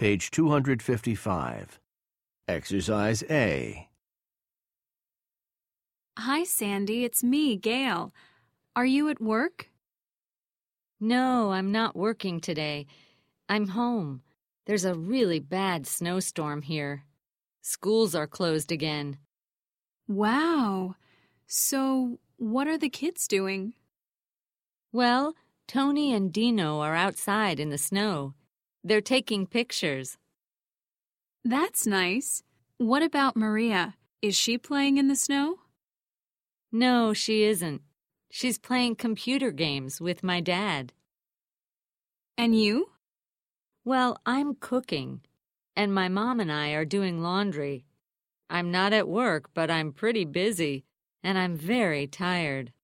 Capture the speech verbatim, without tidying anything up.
Page two hundred fifty-five. Exercise A. Hi, Sandy. It's me, Gail. Are you at work? No, I'm not working today. I'm home. There's a really bad snowstorm here. Schools are closed again. Wow. So, what are the kids doing? Well, Tony and Dino are outside in the snow. They're taking pictures. That's nice. What about Maria? Is she playing in the snow? No, she isn't. She's playing computer games with my dad. And you? Well, I'm cooking, and my mom and I are doing laundry. I'm not at work, but I'm pretty busy, and I'm very tired.